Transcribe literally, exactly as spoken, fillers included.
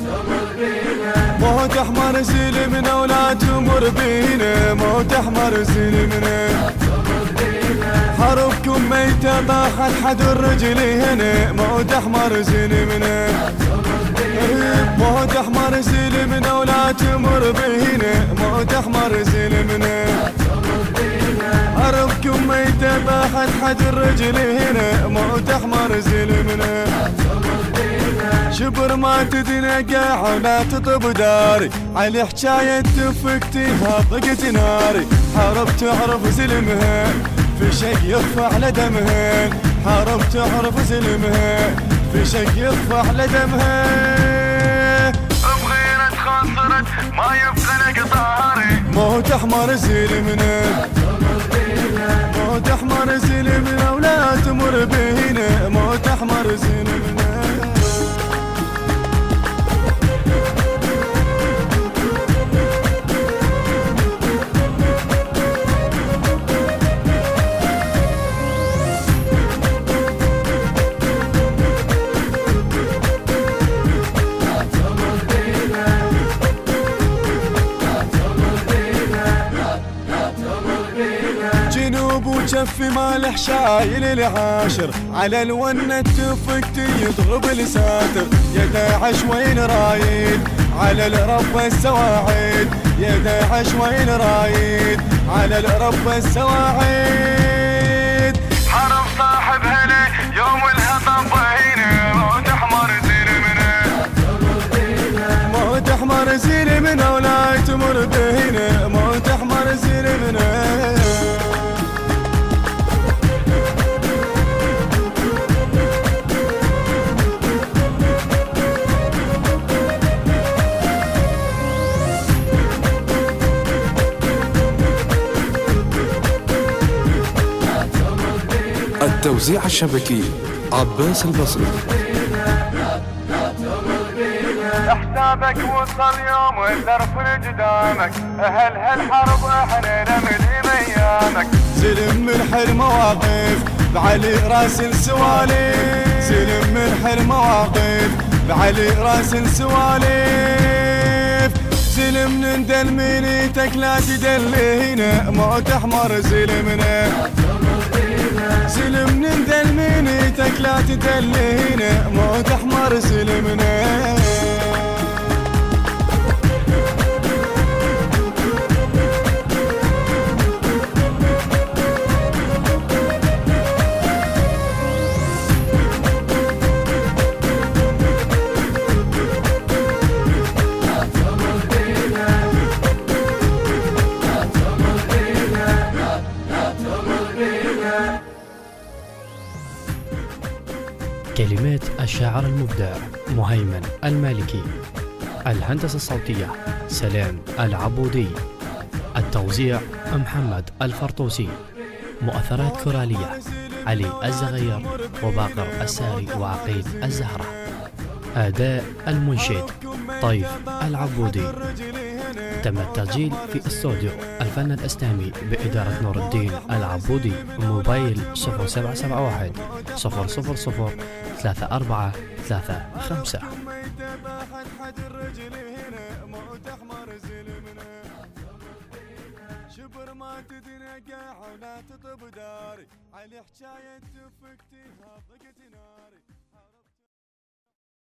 موت احمر سلمنا ولا تمر بينا، موت احمر سلمنا. حربكم ميتة طاحت حد الرجل هنا، موت احمر سلمنا. موت احمر سلمنا ولا تمر بينا، موت احمر سلمنا. حربكم ميتة طاحت حد الرجل هنا، موت احمر سلمنا. شبر ما تتنقع ولا تطب داري، على حكاية تفكتيها ضقت ناري. حرب تعرف سلمها في شي يخفى على دمها، حرب تعرف سلمها في شي يخفى على دمها. بغيرة خسرت ما يبقى لك طاري، موت احمر سلمنا. موت احمر سلمنا ولا تمر بينا، موت احمر سلمنا. جنوب وجفي مالح شايل العاشر، على الونة تفكتي يضرب الساتر. يا داعش وين رايد على الرب السواعد، يا داعش وين رايد على الرب السواعد. حرم صاحب هلا يوم الهطب هنا، موت احمر سلمنا. موت احمر سلمنا ولا تمر بهنا، موت احمر سلمنا. التوزيع الشبكي عباس البصري. حسابك وصل يوم الظرف قدامك، اهل هالحرب احنا نملي بايامك. زلم من حل مواقف بعلي راس السوالف، زلم من حل مواقف بعلي راس السوالف. زلم نندل مينيتك لا تدلينا، موت احمر زلمنا. سلم نندل مينيتك لا تدلينا، موت احمر سلمنا. كلمات الشاعر المبدع مهيمن المالكي، الهندسة الصوتية سلام العبودي، التوزيع محمد الفرطوسي، مؤثرات كورالية علي الزغير وباقر الساري وعقيل الزهرة، أداء المنشد طيف العبودي. تم التسجيل في استوديو الفن الإسلامي بإدارة نور الدين العبودي. موبايل صفر سبعة سبعة واحد صفر صفر صفر ثلاثة أربعة ثلاثة خمسة. شبر ما تتنقع ولا تطب داري، على حكاية تفكتيها ضقت ناري.